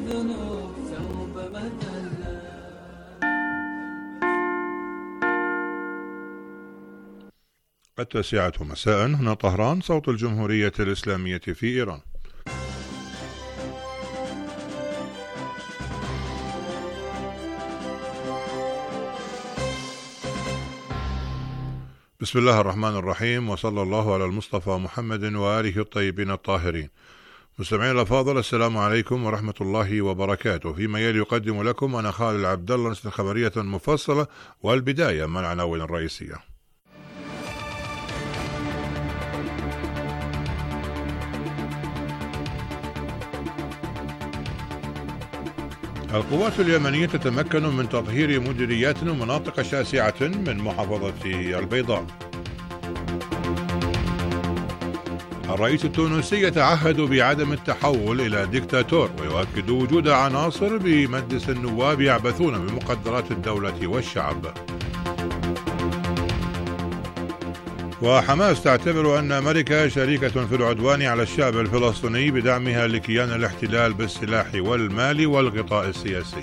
الذنوب ثوب مذلة. التاسعة مساء، هنا طهران، صوت الجمهورية الإسلامية في إيران. بسم الله الرحمن الرحيم، وصلى الله على المصطفى محمد وآله الطيبين الطاهرين. مستمعين الأفاضل، السلام عليكم ورحمة الله وبركاته. فيما يلي يقدم لكم أنا خالد عبد الله نشرة خبرية مفصلة، والبداية من العناوين الرئيسية. القوات اليمنية تتمكن من تطهير مديريات ومناطق شاسعة من محافظة البيضاء. الرئيس التونسي يتعهد بعدم التحول إلى ديكتاتور، ويؤكد وجود عناصر بمجلس النواب يعبثون بمقدرات الدولة والشعب. وحماس تعتبر أن أمريكا شريكة في العدوان على الشعب الفلسطيني بدعمها لكيان الاحتلال بالسلاح والمال والغطاء السياسي.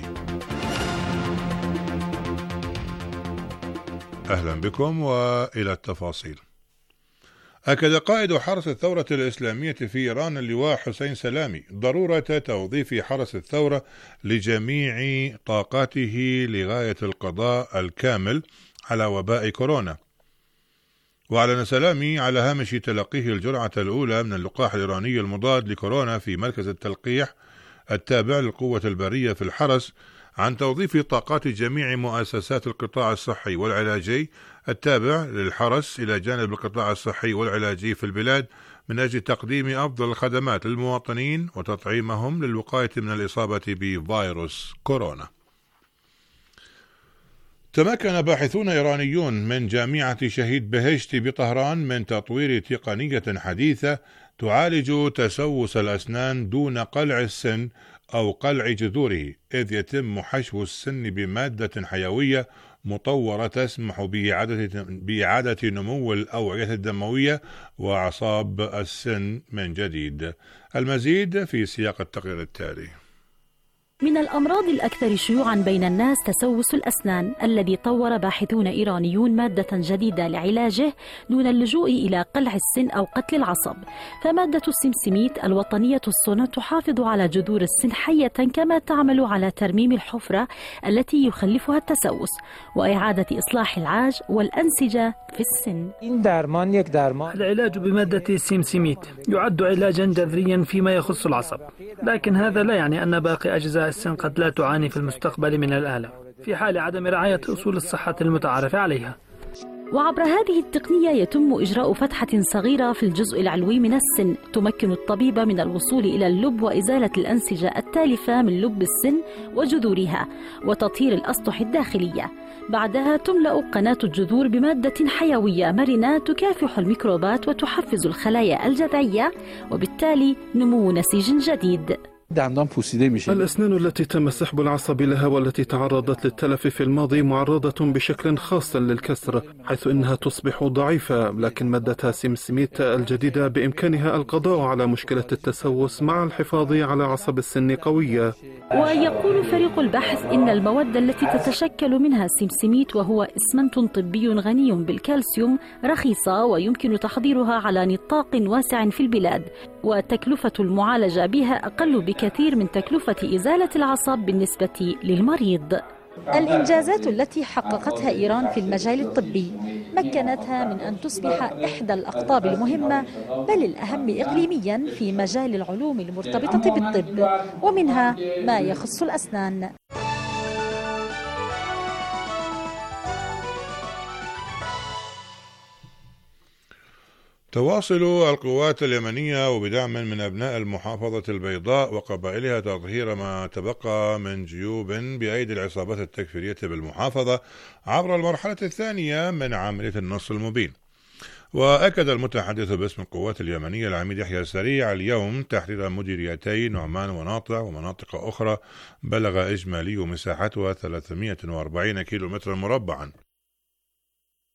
أهلا بكم وإلى التفاصيل. أكد قائد حرس الثورة الإسلامية في إيران اللواء حسين سلامي ضرورة توظيف حرس الثورة لجميع طاقاته لغاية القضاء الكامل على وباء كورونا. وأعلن سلامي على هامش تلقيه الجرعة الأولى من اللقاح الإيراني المضاد لكورونا في مركز التلقيح التابع للقوة البرية في الحرس عن توظيف طاقات جميع مؤسسات القطاع الصحي والعلاجي التابع للحرس إلى جانب القطاع الصحي والعلاجي في البلاد من أجل تقديم أفضل الخدمات للمواطنين وتطعيمهم للوقاية من الإصابة بفيروس كورونا. تمكن باحثون إيرانيون من جامعة شهيد بهشت بطهران من تطوير تقنية حديثة تعالج تسوس الأسنان دون قلع السن أو قلع جذوره، إذ يتم حشو السن بمادة حيوية مطورة تسمح بإعادة نمو الأوعية الدموية وأعصاب السن من جديد. المزيد في سياق التقرير التالي. من الأمراض الأكثر شيوعاً بين الناس تسوس الأسنان، الذي طور باحثون إيرانيون مادة جديدة لعلاجه دون اللجوء إلى قلع السن أو قتل العصب. فمادة السمسميت الوطنية الصنع تحافظ على جذور السن حية، كما تعمل على ترميم الحفرة التي يخلفها التسوس وإعادة إصلاح العاج والأنسجة في السن. العلاج بمادة السمسميت يعد علاجاً جذرياً فيما يخص العصب، لكن هذا لا يعني أن باقي أجزاء السن قد لا تعاني في المستقبل من الآلام في حال عدم رعاية أصول الصحة المتعارف عليها. وعبر هذه التقنية يتم إجراء فتحة صغيرة في الجزء العلوي من السن تمكن الطبيب من الوصول إلى اللب وإزالة الأنسجة التالفة من لب السن وجذورها وتطهير الأسطح الداخلية. بعدها تملأ قناة الجذور بمادة حيوية مرنة تكافح الميكروبات وتحفز الخلايا الجذعية، وبالتالي نمو نسيج جديد. الأسنان التي تم سحب العصب لها والتي تعرضت للتلف في الماضي معرضة بشكل خاص للكسر، حيث إنها تصبح ضعيفة، لكن مادة سمسميت الجديدة بإمكانها القضاء على مشكلة التسوس مع الحفاظ على عصب السن قوية. ويقول فريق البحث إن المواد التي تتشكل منها السمسميت، وهو إسمنت طبي غني بالكالسيوم، رخيصة ويمكن تحضيرها على نطاق واسع في البلاد، وتكلفة المعالجة بها أقل بكثير من تكلفة إزالة العصب بالنسبة للمريض. الإنجازات التي حققتها إيران في المجال الطبي مكنتها من أن تصبح إحدى الأقطاب المهمة بل الأهم إقليميا في مجال العلوم المرتبطة بالطب، ومنها ما يخص الأسنان. تواصل القوات اليمنية وبدعم من أبناء المحافظة البيضاء وقبائلها تطهير ما تبقى من جيوب بأيدي العصابات التكفيرية بالمحافظة عبر المرحلة الثانية من عملية النصر المبين. وأكد المتحدث باسم القوات اليمنية العميد يحيى السريع اليوم تحرير مديريتي نعمان وناطع ومناطق أخرى بلغ إجمالي مساحتها 340 كيلومترا مربعا.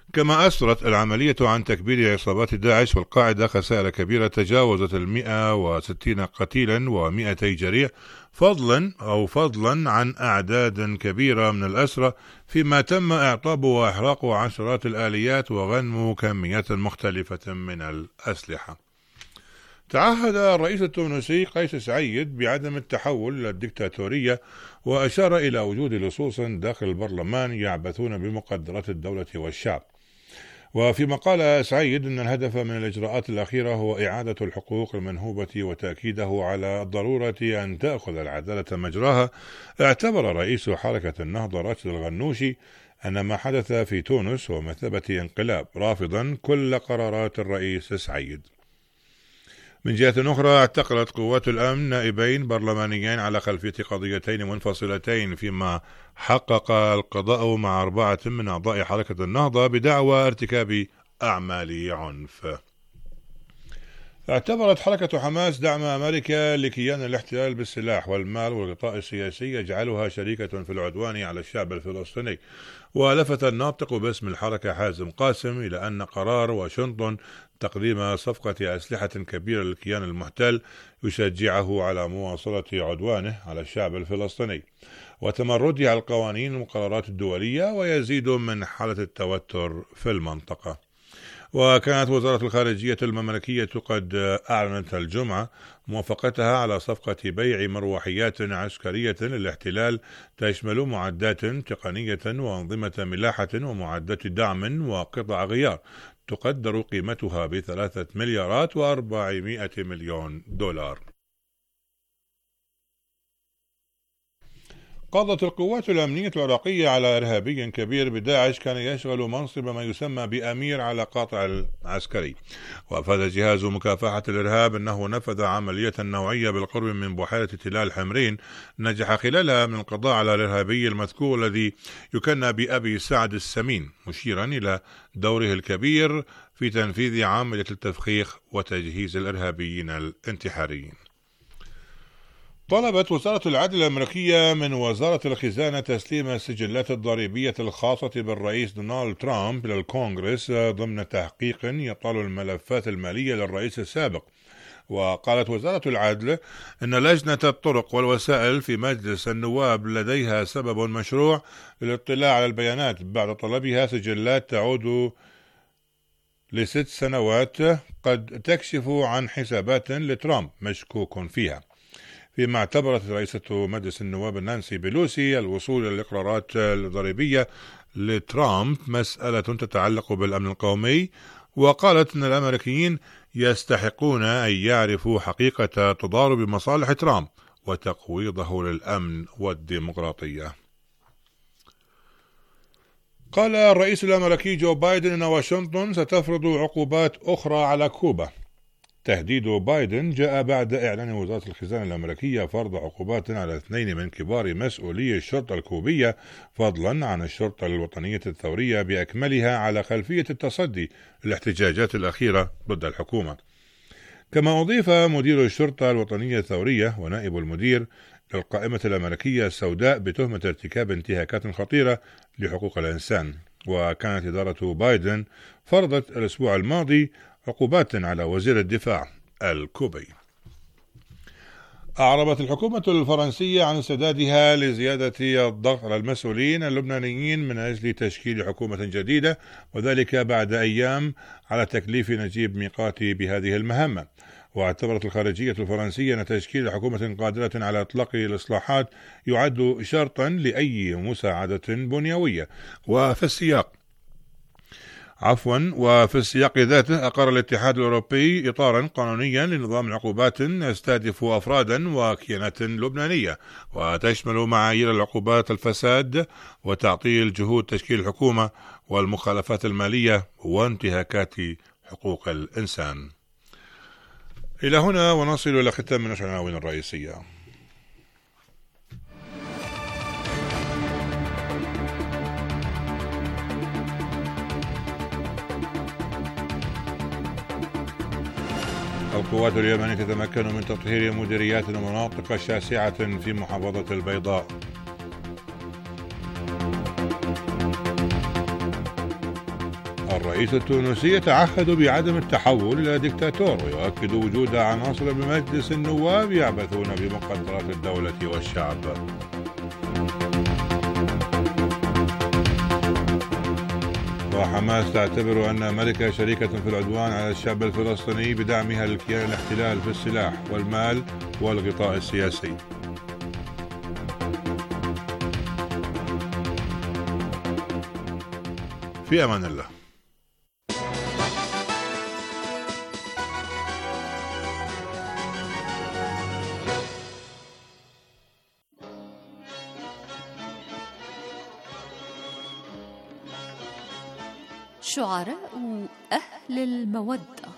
كما أسفرت العملية عن تكبير عصابات داعش والقاعدة خسائر كبيرة تجاوزت 160 قتيلا و200 جريح، فضلا عن أعداد كبيرة من الأسرى، فيما تم إعطاب وإحراق عشرات الآليات وغنم كميات مختلفة من الأسلحة. تعهد الرئيس التونسي قيس سعيد بعدم التحول إلى الدكتاتورية، وأشار إلى وجود لصوص داخل البرلمان يعبثون بمقدرات الدولة والشعب. وفيما قال سعيد أن الهدف من الإجراءات الأخيرة هو إعادة الحقوق المنهوبة وتأكيده على الضرورة أن تأخذ العدالة مجراها، اعتبر رئيس حركة النهضة راشد الغنوشي أن ما حدث في تونس هو مثابة انقلاب، رافضا كل قرارات الرئيس سعيد. من جهة أخرى، اعتقلت قوات الأمن نائبين برلمانيين على خلفية قضيتين منفصلتين، فيما حقق القضاء مع 4 من أعضاء حركة النهضة بدعوى ارتكاب أعمال عنف. اعتبرت حركة حماس دعم أمريكا لكيان الاحتلال بالسلاح والمال والغطاء السياسي يجعلها شريكة في العدوان على الشعب الفلسطيني، ولفت الناطق باسم الحركة حازم قاسم إلى أن قرار واشنطن تقديم صفقة أسلحة كبيرة للكيان المحتل يشجعه على مواصلة عدوانه على الشعب الفلسطيني وتمرده على القوانين والقرارات الدولية، ويزيد من حالة التوتر في المنطقة. وكانت وزارة الخارجية المملكية قد أعلنت الجمعة موافقتها على صفقة بيع مروحيات عسكرية للاحتلال تشمل معدات تقنية وأنظمة ملاحة ومعدات دعم وقطع غيار تقدر قيمتها ب3 مليارات و400 مليون دولار. قضت القوات الأمنية العراقية على إرهابي كبير بداعش كان يشغل منصب ما يسمى بأمير على قاطع العسكري. وأفاد جهاز مكافحة الإرهاب أنه نفذ عملية نوعية بالقرب من بحيرة تلال حمرين نجح خلالها من القضاء على الإرهابي المذكور الذي يكنى بأبي سعد السمين، مشيرا إلى دوره الكبير في تنفيذ عملية التفخيخ وتجهيز الإرهابيين الانتحاريين. طلبت وزارة العدل الأمريكية من وزارة الخزانة تسليم السجلات الضريبية الخاصة بالرئيس دونالد ترامب إلى الكونغرس ضمن تحقيق يطال الملفات المالية للرئيس السابق. وقالت وزارة العدل أن لجنة الطرق والوسائل في مجلس النواب لديها سبب مشروع للاطلاع على البيانات بعد طلبها سجلات تعود ل6 سنوات قد تكشف عن حسابات لترامب مشكوك فيها. فيما اعتبرت رئيسة مجلس النواب نانسي بيلوسي الوصول إلى الإقرارات الضريبية لترامب مسألة تتعلق بالأمن القومي، وقالت أن الأمريكيين يستحقون أن يعرفوا حقيقة تضارب مصالح ترامب وتقويضه للأمن والديمقراطية. قال الرئيس الأمريكي جو بايدن أن واشنطن ستفرض عقوبات أخرى على كوبا. تهديد بايدن جاء بعد إعلان وزارة الخزانة الأمريكية فرض عقوبات على 2 من كبار مسؤولي الشرطة الكوبية، فضلا عن الشرطة الوطنية الثورية بأكملها، على خلفية التصدي للاحتجاجات الأخيرة ضد الحكومة. كما أضيف مدير الشرطة الوطنية الثورية ونائب المدير للقائمة الأمريكية السوداء بتهمة ارتكاب انتهاكات خطيرة لحقوق الإنسان. وكانت إدارة بايدن فرضت الأسبوع الماضي عقوبات على وزير الدفاع الكوبي. أعربت الحكومة الفرنسية عن استعدادها لزيادة الضغط على المسؤولين اللبنانيين من أجل تشكيل حكومة جديدة، وذلك بعد أيام على تكليف نجيب ميقاتي بهذه المهمة. واعتبرت الخارجية الفرنسية أن تشكيل حكومة قادرة على إطلاق الإصلاحات يعد شرطا لأي مساعدة بنيوية. وفي السياق ذاته أقر الاتحاد الأوروبي إطارا قانونيا لنظام عقوبات يستهدف أفرادا وكيانات لبنانية، وتشمل معايير العقوبات الفساد وتعطيل جهود تشكيل الحكومة والمخالفات المالية وانتهاكات حقوق الإنسان. إلى هنا ونصل إلى ختام نشر العناوين الرئيسية. القوات اليمنية تتمكن من تطهير مديريات ومناطق شاسعة في محافظة البيضاء. الرئيس التونسي يتعهد بعدم التحول إلى ديكتاتور، ويؤكد وجود عناصر بمجلس النواب يعبثون بمقدرات الدولة والشعب. وحماس تعتبر أن أمريكا شريكة في العدوان على الشعب الفلسطيني بدعمها للكيان الاحتلال في السلاح والمال والغطاء السياسي. في أمان الله. شعراء أهل المودة.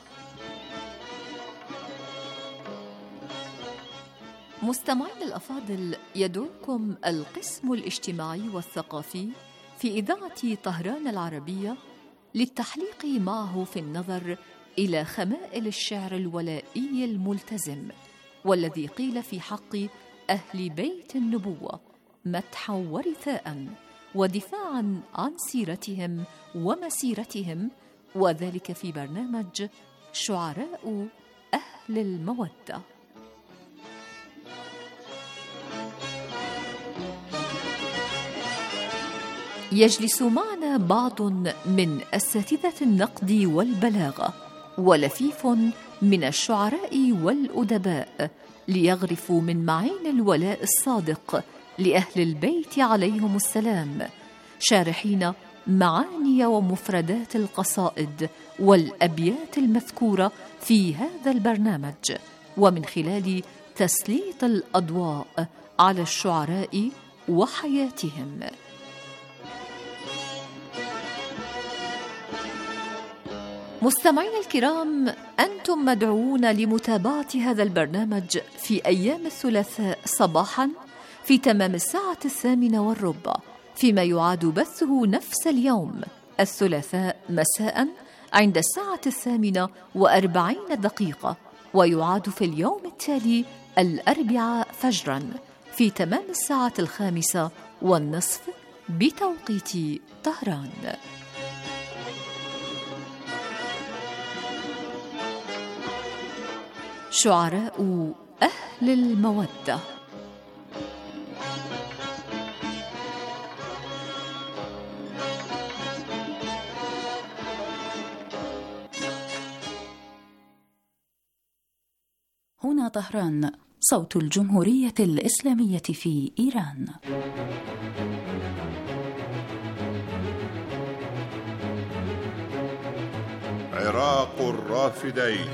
مستمعين الأفاضل، يدعوكم القسم الاجتماعي والثقافي في إذاعة طهران العربية للتحليق معه في النظر إلى خمائل الشعر الولائي الملتزم، والذي قيل في حق أهل بيت النبوة مدحا ورثاء ودفاعا عن سيرتهم ومسيرتهم، وذلك في برنامج شعراء أهل المودة. يجلس معنا بعض من أساتذة النقد والبلاغة ولفيف من الشعراء والأدباء ليغرفوا من معين الولاء الصادق لأهل البيت عليهم السلام، شارحين معاني ومفردات القصائد والأبيات المذكورة في هذا البرنامج، ومن خلال تسليط الأضواء على الشعراء وحياتهم. مستمعين الكرام، أنتم مدعوون لمتابعة هذا البرنامج في أيام الثلاثاء صباحاً في تمام الساعة 8:15، فيما يعاد بثه نفس اليوم الثلاثاء مساءً عند الساعة 8:40، ويعاد في اليوم التالي الأربعاء فجراً في تمام الساعة 5:30 بتوقيت طهران. شعراء أهل المودة. هنا طهران، صوت الجمهورية الإسلامية في إيران. عراق الرافدين.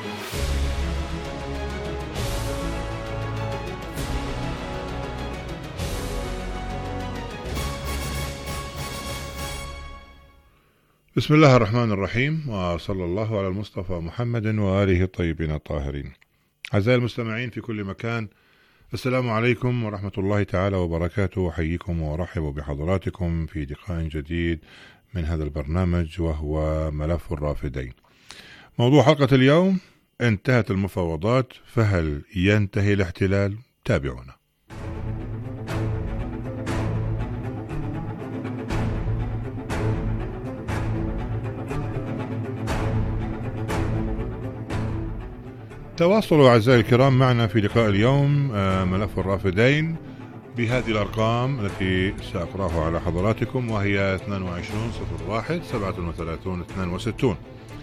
بسم الله الرحمن الرحيم، وصلى الله على المصطفى محمد وآله الطيبين الطاهرين. أعزائي المستمعين في كل مكان، السلام عليكم ورحمة الله تعالى وبركاته. أحييكم وأرحب بحضراتكم في لقاء جديد من هذا البرنامج وهو ملف الرافدين. موضوع حلقة اليوم: انتهت المفاوضات، فهل ينتهي الاحتلال؟ تابعونا. تواصلوا أعزائي الكرام معنا في لقاء اليوم ملف الرافدين بهذه الأرقام التي سأقرأها على حضراتكم، وهي 2201 37 62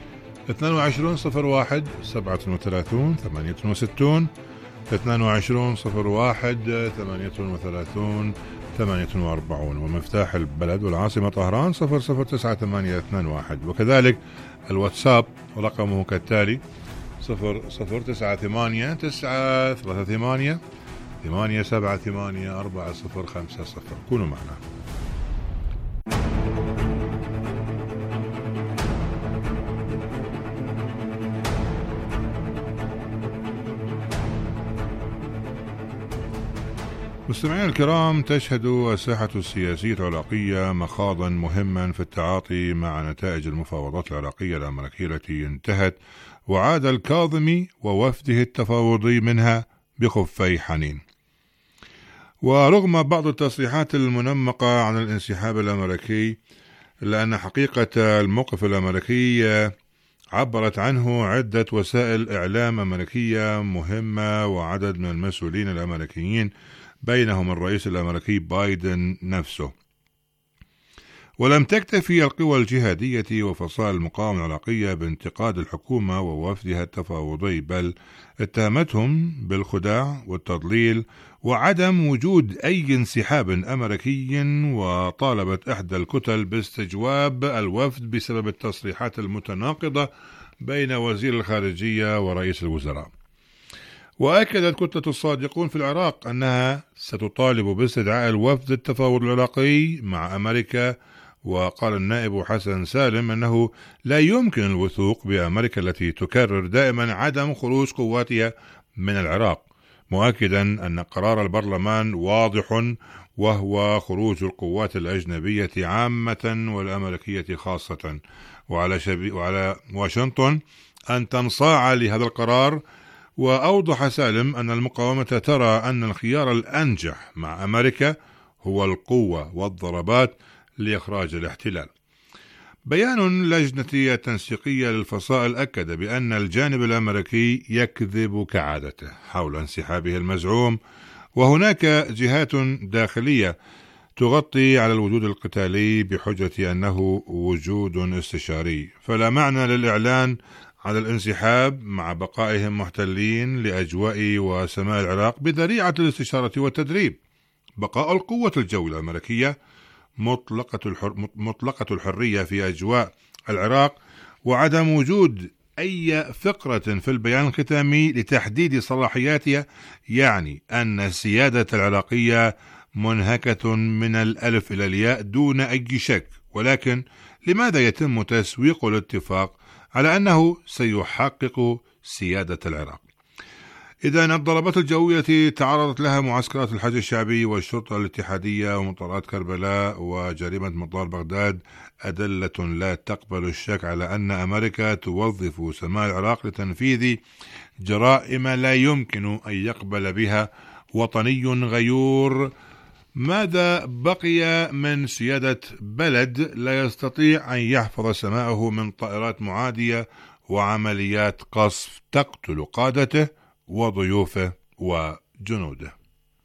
2201 37 68 2201 38 48 ومفتاح البلد والعاصمة طهران 009821، وكذلك الواتساب رقمه كالتالي 0098 938 878 4050. كونوا معنا. مستمعينا الكرام، تشهد الساحة السياسية العراقية مخاضا مهما في التعاطي مع نتائج المفاوضات العراقية الأمريكية التي انتهت، وعاد الكاظمي ووفده التفاوضي منها بخفي حنين. ورغم بعض التصريحات المنمقة عن الانسحاب الأمريكي، إلا أن حقيقة الموقف الأمريكي عبرت عنه عدة وسائل إعلام أمريكية مهمة وعدد من المسؤولين الأمريكيين بينهم الرئيس الأمريكي بايدن نفسه. ولم تكتفي القوى الجهادية وفصائل المقاومة العراقية بانتقاد الحكومة ووفدها التفاوضي، بل اتهمتهم بالخداع والتضليل وعدم وجود أي انسحاب أمريكي، وطالبت إحدى الكتل باستجواب الوفد بسبب التصريحات المتناقضة بين وزير الخارجية ورئيس الوزراء. وأكدت كتلة الصادقون في العراق أنها ستطالب باستدعاء الوفد التفاوض العراقي مع أمريكا. وقال النائب حسن سالم أنه لا يمكن الوثوق بأمريكا التي تكرر دائما عدم خروج قواتها من العراق، مؤكدا أن قرار البرلمان واضح، وهو خروج القوات الأجنبية عامة والأمريكية خاصة، وعلى واشنطن أن تنصاع لهذا القرار. وأوضح سالم أن المقاومة ترى أن الخيار الأنجح مع أمريكا هو القوة والضربات لإخراج الاحتلال. بيان لجنة التنسيقية للفصائل أكد بأن الجانب الأمريكي يكذب كعادته حول انسحابه المزعوم، وهناك جهات داخلية تغطي على الوجود القتالي بحجة أنه وجود استشاري، فلا معنى للإعلان على الانسحاب مع بقائهم محتلين لأجواء وسماء العراق بذريعة الاستشارة والتدريب. بقاء القوة الجوية الأمريكية مطلقة الحرية في أجواء العراق، وعدم وجود أي فقرة في البيان الختامي لتحديد صلاحياتها يعني أن السيادة العراقية منهكة من الألف إلى الياء دون أي شك. ولكن لماذا يتم تسويق الاتفاق على أنه سيحقق سيادة العراق؟ إذن الضربات الجوية تعرضت لها معسكرات الحج الشعبي والشرطة الاتحادية ومطارات كربلاء وجريمة مطار بغداد أدلة لا تقبل الشك على أن أمريكا توظف سماء العراق لتنفيذ جرائم لا يمكن أن يقبل بها وطني غيور. ماذا بقي من سيادة بلد لا يستطيع أن يحفظ سماءه من طائرات معادية وعمليات قصف تقتل قادته وضيوفه وجنوده؟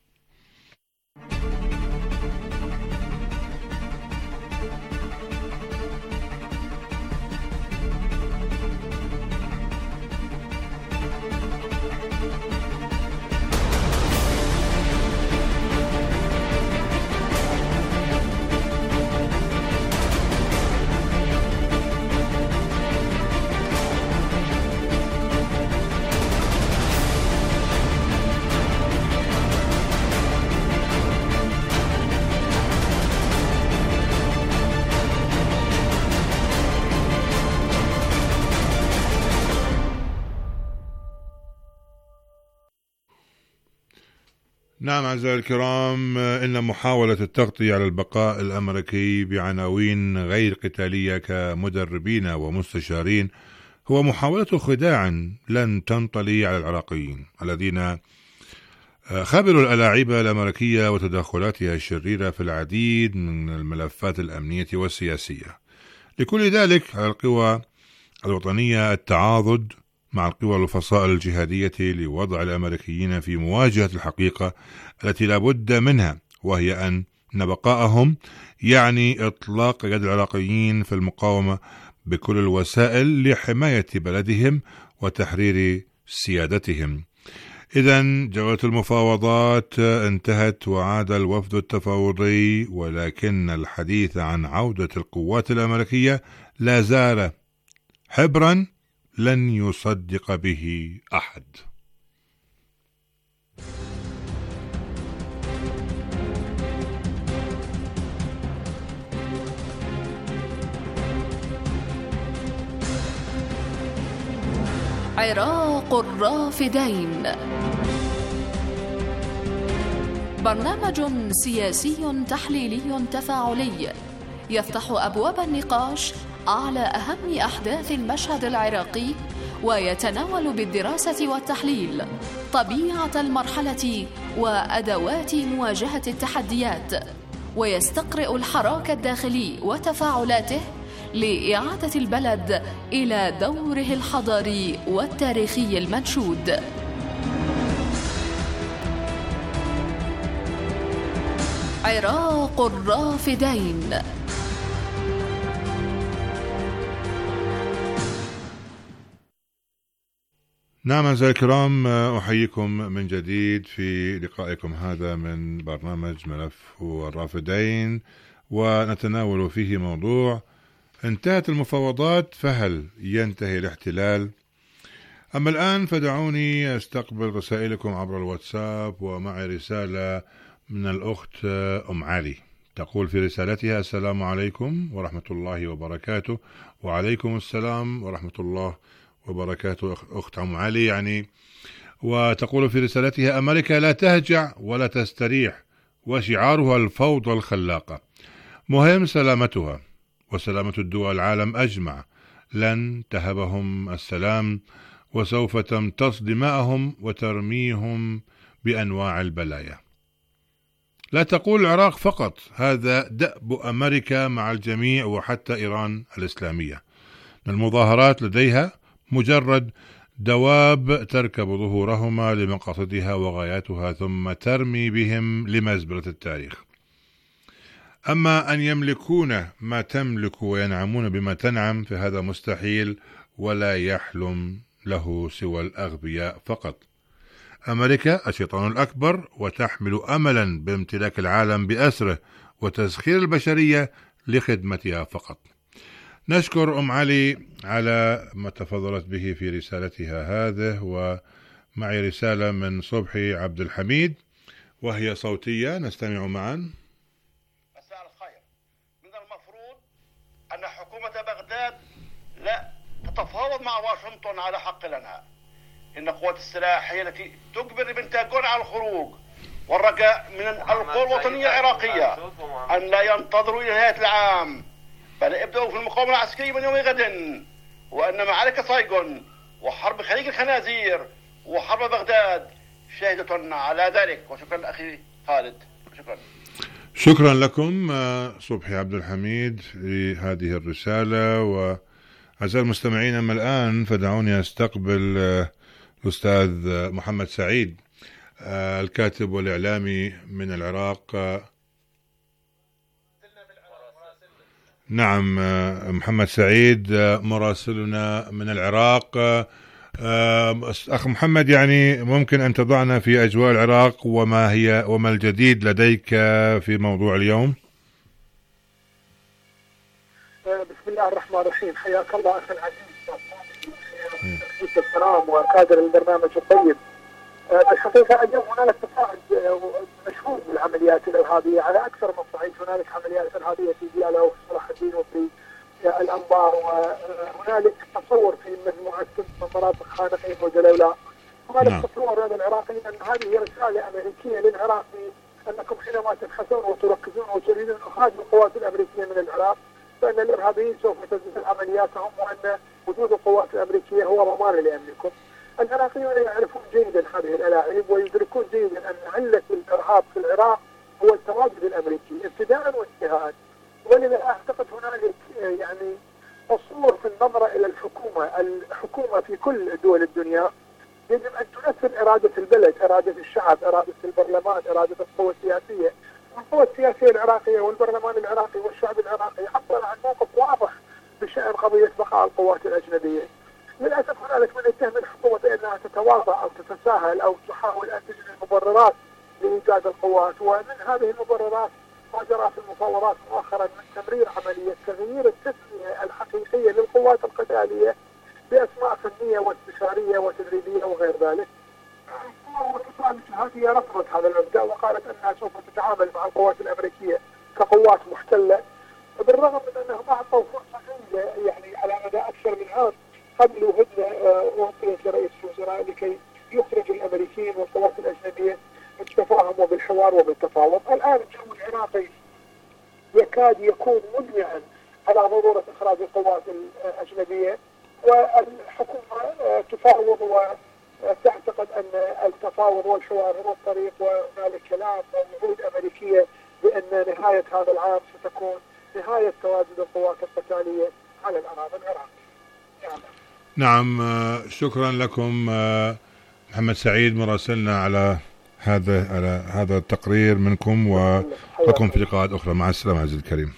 نعم أعزائي الكرام، إن محاولة التغطية على البقاء الأمريكي بعناوين غير قتالية كمدربين ومستشارين هو محاولة خداع لن تنطلي على العراقيين الذين خبروا الألاعيب الأمريكية وتدخلاتها الشريرة في العديد من الملفات الأمنية والسياسية. لكل ذلك على القوى الوطنية التعاضد مع القوى الفصائل الجهادية لوضع الأمريكيين في مواجهة الحقيقة التي لا بد منها، وهي أن بقاءهم يعني إطلاق يد العراقيين في المقاومة بكل الوسائل لحماية بلدهم وتحرير سيادتهم. إذن جولة المفاوضات انتهت وعاد الوفد التفاوضي، ولكن الحديث عن عودة القوات الأمريكية لا زال حبرا لن يصدق به أحد. عراق الرافدين، برنامج سياسي تحليلي تفاعلي يفتح أبواب النقاش على أهم أحداث المشهد العراقي، ويتناول بالدراسة والتحليل طبيعة المرحلة وأدوات مواجهة التحديات ويستقرئ الحراك الداخلي وتفاعلاته لإعادة البلد إلى دوره الحضاري والتاريخي المنشود. عراق الرافدين. نعم أعزائي الكرام، أحييكم من جديد في لقائكم هذا من برنامج ملف الرافدين، ونتناول فيه موضوع: انتهت المفاوضات فهل ينتهي الاحتلال؟ أما الآن فدعوني أستقبل رسائلكم عبر الواتساب، ومعي رسالة من الأخت أم علي تقول في رسالتها: السلام عليكم ورحمة الله وبركاته. وعليكم السلام ورحمة الله وبركاته أخت أم علي يعني. وتقول في رسالتها: أمريكا لا تهجع ولا تستريح، وشعارها الفوضى الخلاقة، مهم سلامتها وسلامة الدول العالم أجمع، لن تهبهم السلام وسوف تمتص دماءهم وترميهم بأنواع البلايا. لا تقول العراق فقط، هذا دأب أمريكا مع الجميع وحتى إيران الإسلامية. المظاهرات لديها مجرد دواب تركب ظهورهما لمقاصدها وغاياتها ثم ترمي بهم لمزبلة التاريخ. أما أن يملكون ما تملك وينعمون بما تنعم فهذا مستحيل ولا يحلم له سوى الأغبياء فقط. أمريكا الشيطان الأكبر، وتحمل أملا بامتلاك العالم بأسره وتسخير البشرية لخدمتها فقط. نشكر أم علي على ما تفضلت به في رسالتها هذه. ومعي رسالة من صبحي عبد الحميد وهي صوتية، نستمع معا. مساء الخير. من المفروض أن حكومة بغداد لا تتفاوض مع واشنطن على حق الأنهاء. إن قوات السلاح هي التي تجبر البنتاغون على الخروج، والرجاء من القوى الوطنية العراقية أن لا ينتظروا إلى نهاية العام، بل ابدأوا في المقاومة العسكرية من يوم غد. وأن معركة صايغون وحرب خليج الخنازير وحرب بغداد شاهدة على ذلك. وشكرا أخي خالد. شكرا لكم صبحي عبد الحميد لهذه الرسالة. وأعزائي المستمعين، أما الآن فدعوني أستقبل الأستاذ محمد سعيد الكاتب والإعلامي من العراق. نعم محمد سعيد مراسلنا من العراق. أخ محمد، يعني ممكن أن تضعنا في أجواء العراق وما الجديد لديك في موضوع اليوم؟ بسم الله الرحمن الرحيم. حياك الله أخي العزيز الكرام وكادر البرنامج الطيب. بالحقيقة اليوم هنالك تصاعد مشهور بالعمليات الإرهابية على أكثر من صعيد. هنالك عمليات إرهابية في ديالى وفي صلاح الدين وفي الأنبار، وهنالك تصور في مجموعة من مناطق خانقين وجلولاء. هنالك تصور لدى العراقيين أن هذه رسالة أمريكية للعراق أنكم حينما تبحثون وتركزون وتريدون إخراج القوات الأمريكية من العراق فإن الإرهابيين سوف تزيد عملياتهم، وأن وجود القوات الأمريكية هو ضمان لأمنكم. العراقيون يعرفون جيدا هذه الألاعيب ويدركون جيدا أن علة الإرهاب في العراق هو التواجد الأمريكي ابتداء وانتهاء. ولذا أعتقد هنالك يعني قصور في النظرة إلى الحكومة في كل دول الدنيا يجب أن تمثل إرادة البلد، إرادة الشعب، إرادة البرلمان، إرادة القوى السياسية. القوى السياسية العراقية والبرلمان العراقي والشعب العراقي عبر عن موقف واضح بشأن قضية بقاء القوات الأجنبية. للأسف هنالك من يتهم الحكومة بأنها تتواضع أو تتساهل أو تحاول أن تجد المبررات لإيجاد القوات، ومن هذه المبررات ما جرى في المفاوضات مؤخرا من تمرير عملية تغيير التسمية الحقيقية للقوات القتالية بأسماء فنية واستشارية وتدريبية وغير ذلك. القوات الاتحادية رفضت هذا المبدأ وقالت أنها سوف تتعامل مع القوات الأمريكية كقوات محتلة، بالرغم من أنهم أعطوا فرصة يعني على مدى أكثر من عام قبل هدنة وصلت لرئيس الوزراء لكي يخرج الأمريكيين والقوات الأجنبية بالتفاهم وبالحوار وبالتفاوض. الآن الجو العراقي يكاد يكون مجمعا على ضرورة إخراج القوات الأجنبية، والحكومة تفاوض وتعتقد أن التفاوض والحوار هو الطريق، وهنالك كلام ووعود أمريكية بأن نهاية هذا العام ستكون نهاية تواجد القوات القتالية على الأراضي العراقية. نعم، شكرا لكم محمد سعيد مراسلنا على هذا التقرير منكم، ولكم في لقاءات أخرى. مع السلامة عزيزي الكريم.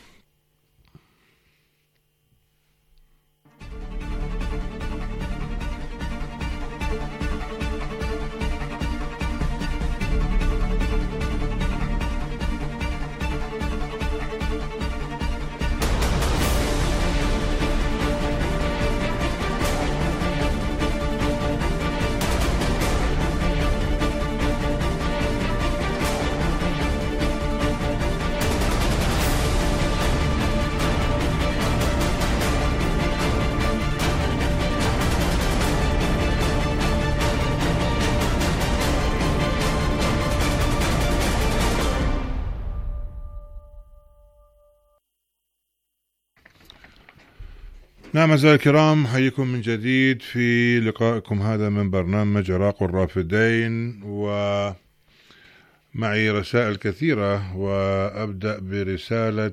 نعم أعزائي الكرام، حييكم من جديد في لقائكم هذا من برنامج عراق الرافدين، ومعي رسائل كثيرة، وأبدأ برسالة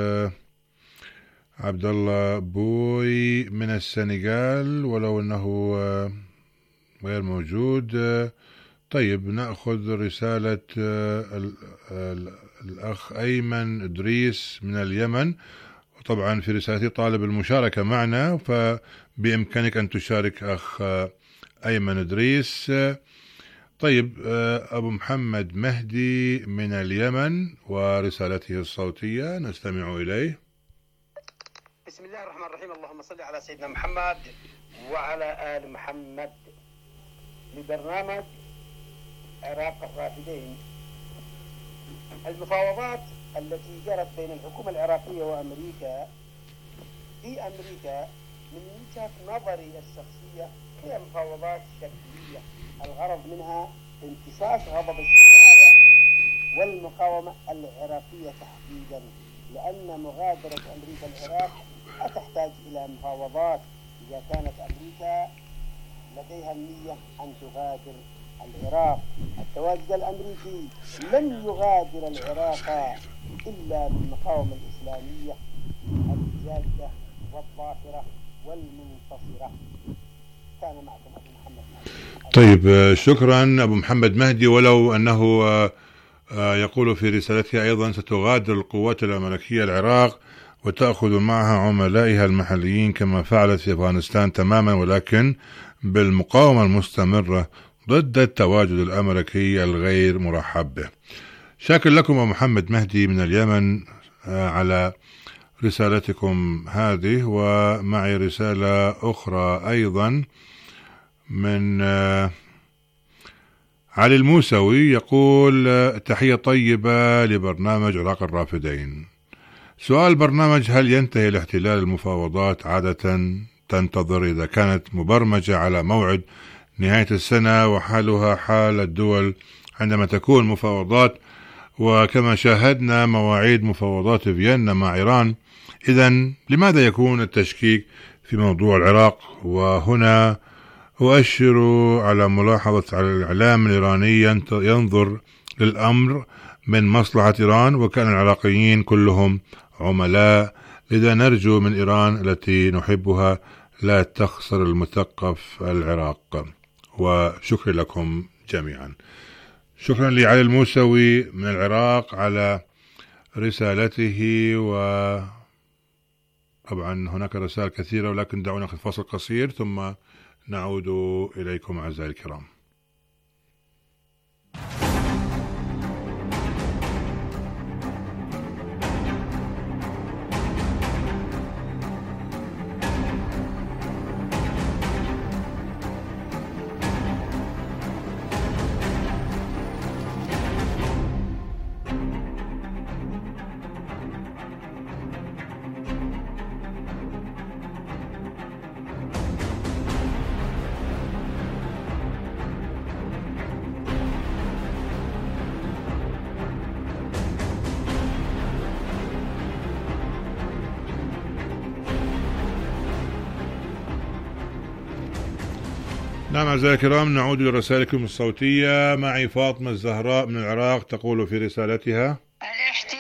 عبد الله بوي من السنغال، ولو أنه غير موجود. طيب نأخذ رسالة الأخ أيمن إدريس من اليمن. طبعا في رسالتي طالب المشاركة معنا، فبإمكانك أن تشارك أخ أيمن إدريس. طيب أبو محمد مهدي من اليمن ورسالته الصوتية نستمع إليه. بسم الله الرحمن الرحيم. اللهم صل على سيدنا محمد وعلى آل محمد. لبرنامج عراق الرافدين. المفاوضات التي جرت بين الحكومة العراقية وأمريكا في أمريكا من وجهة نظري الشخصية هي مفاوضات شكلية، الغرض منها امتصاص غضب الشارع والمقاومة العراقية تحديدا، لأن مغادرة أمريكا العراق لا تحتاج إلى مفاوضات إذا كانت أمريكا لديها النية أن تغادر العراق. التواجد الأمريكي لن يغادر العراق إلا بالمقاومة الإسلامية الجادة والظافرة والمنتصرة. كان معكم أبو محمد مهدي. طيب شكرا أبو محمد مهدي. ولو أنه يقول في رسالته أيضا ستغادر القوات الأمريكية العراق وتأخذ معها عملائها المحليين كما فعلت في أفغانستان تماما، ولكن بالمقاومة المستمرة ضد التواجد الأمريكي الغير مرحب به. شاكر لكم أبو محمد مهدي من اليمن على رسالتكم هذه. ومعي رسالة أخرى أيضا من علي الموسوي، يقول تحية طيبة لبرنامج عراق الرافدين. سؤال البرنامج: هل ينتهي الاحتلال المفاوضات عادة تنتظر إذا كانت مبرمجة على موعد نهاية السنة، وحالها حال الدول عندما تكون مفاوضات، وكما شاهدنا مواعيد مفاوضات فيينا مع إيران؟ إذن لماذا يكون التشكيك في موضوع العراق؟ وهنا أؤشر على ملاحظة على الإعلام الإيراني ينظر للأمر من مصلحة إيران، وكان العراقيين كلهم عملاء، لذا نرجو من إيران التي نحبها لا تخسر المثقف العراق. وشكرا لكم جميعا. شكرا لعلي الموسوي من العراق على رسالته. وطبعا هناك رسائل كثيرة، ولكن دعونا نأخذ فاصل قصير ثم نعود إليكم أعزائي الكرام. نعم أعزائي الكرام، نعود لرسائلكم الصوتية. معي فاطمة الزهراء من العراق، تقول في رسالتها: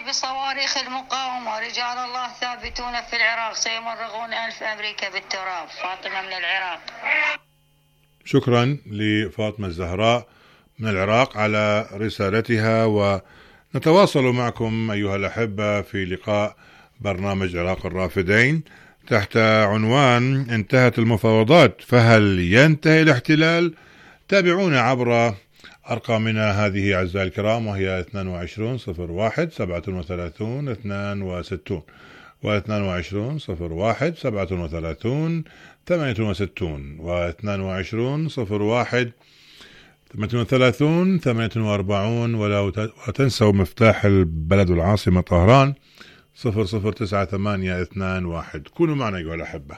بصواريخ المقاومة. رجال الله ثابتون في العراق سيمرغون 1000 أمريكا بالتراب. فاطمة من العراق. شكرا لفاطمة الزهراء من العراق على رسالتها، ونتواصل معكم أيها الأحبة في لقاء برنامج عراق الرافدين تحت عنوان انتهت المفاوضات فهل ينتهي الاحتلال؟ تابعونا عبر أرقامنا هذه أعزائي الكرام، وهي 2201 37 62 و22 01 37 68 و22 01 38 48. ولا تنسوا مفتاح البلد والعاصمة طهران 009821. كونوا معنا أيها الأحبة.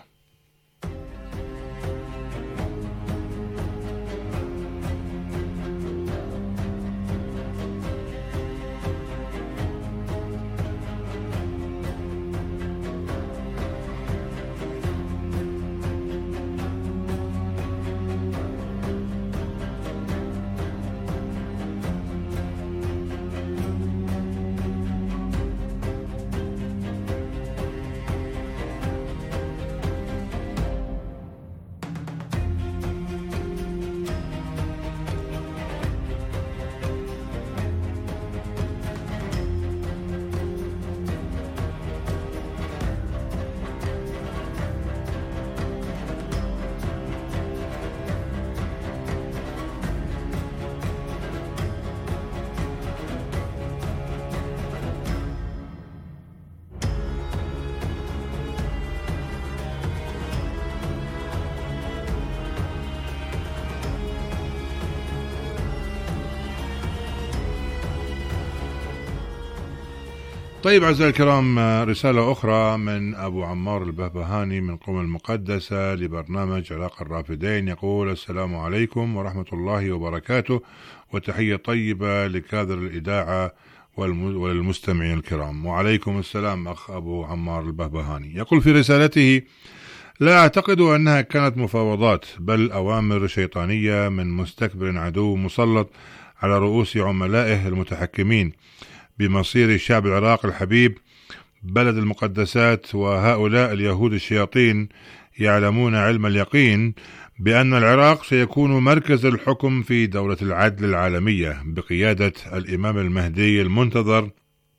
طيب أعزائي الكرام، رسالة أخرى من أبو عمار البهبهاني من قم المقدسة لبرنامج عراق الرافدين. يقول: السلام عليكم ورحمة الله وبركاته، وتحية طيبة لكادر الإذاعة والمستمعين الكرام. وعليكم السلام أخ أبو عمار البهبهاني. يقول في رسالته: لا أعتقد أنها كانت مفاوضات، بل أوامر شيطانية من مستكبر عدو مسلط على رؤوس عملائه المتحكمين بمصير شعب العراق الحبيب بلد المقدسات. وهؤلاء اليهود الشياطين يعلمون علم اليقين بأن العراق سيكون مركز الحكم في دولة العدل العالمية بقيادة الإمام المهدي المنتظر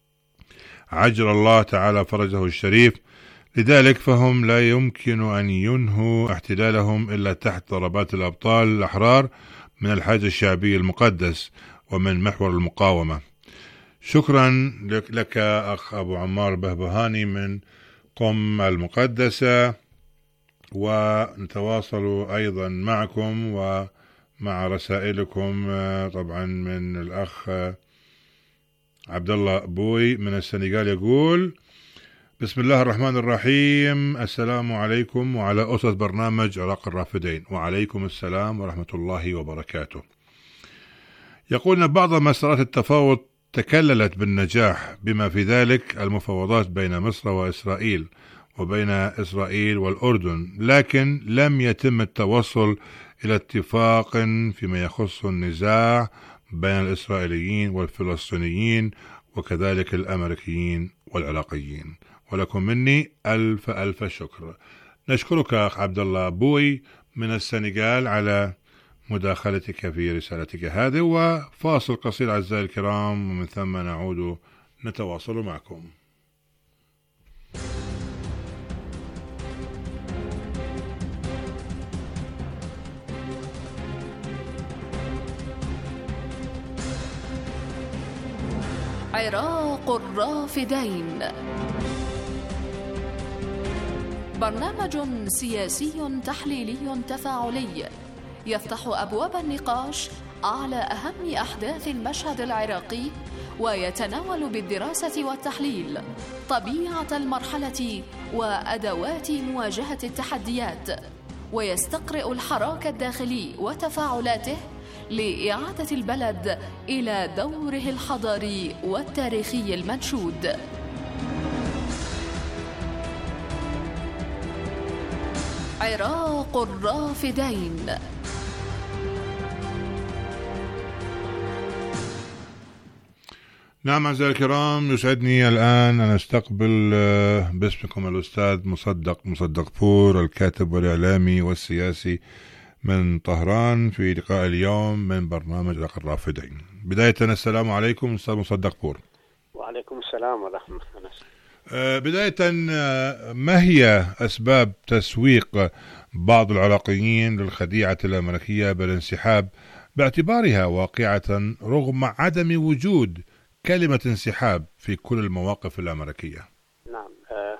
عجل الله تعالى فرجه الشريف. لذلك فهم لا يمكن أن ينهوا احتلالهم إلا تحت ضربات الأبطال الأحرار من الحاج الشعبي المقدس ومن محور المقاومة. شكرا لك أخ أبو عمار بهبهاني من قم المقدسة، ونتواصل أيضا معكم ومع رسائلكم طبعا من الأخ عبد الله بوي من السنغال. يقول: بسم الله الرحمن الرحيم، السلام عليكم وعلى أسرة برنامج عراق الرافدين. وعليكم السلام ورحمة الله وبركاته. يقول أن بعض مسارات التفاوض تكللت بالنجاح، بما في ذلك المفاوضات بين مصر وإسرائيل وبين إسرائيل والأردن، لكن لم يتم التوصل إلى اتفاق فيما يخص النزاع بين الإسرائيليين والفلسطينيين وكذلك الأمريكيين والعراقيين. ولكم مني ألف ألف شكر. نشكرك أخ عبد الله بوي من السنغال على مداخلتك في رسالتك هذه. وفاصل قصير أعزائي الكرام، ومن ثم نعود نتواصل معكم. عراق الرافدين، برنامج سياسي تحليلي تفاعلي يفتح أبواب النقاش على أهم أحداث المشهد العراقي، ويتناول بالدراسة والتحليل طبيعة المرحلة وأدوات مواجهة التحديات، ويستقرئ الحراك الداخلي وتفاعلاته لإعادة البلد إلى دوره الحضاري والتاريخي المنشود. عراق الرافدين. نعم أعزائي الكرام، يسعدني الآن أن أستقبل باسمكم الأستاذ مصدق بور، الكاتب والإعلامي والسياسي من طهران، في لقاء اليوم من برنامج الرافدين. بداية السلام عليكم أستاذ مصدق بور. وعليكم السلام ورحمة الله. بداية ما هي أسباب تسويق بعض العراقيين للخديعة الأمريكية بالانسحاب باعتبارها واقعة رغم عدم وجود كلمة انسحاب في كل المواقف الأمريكية؟ نعم،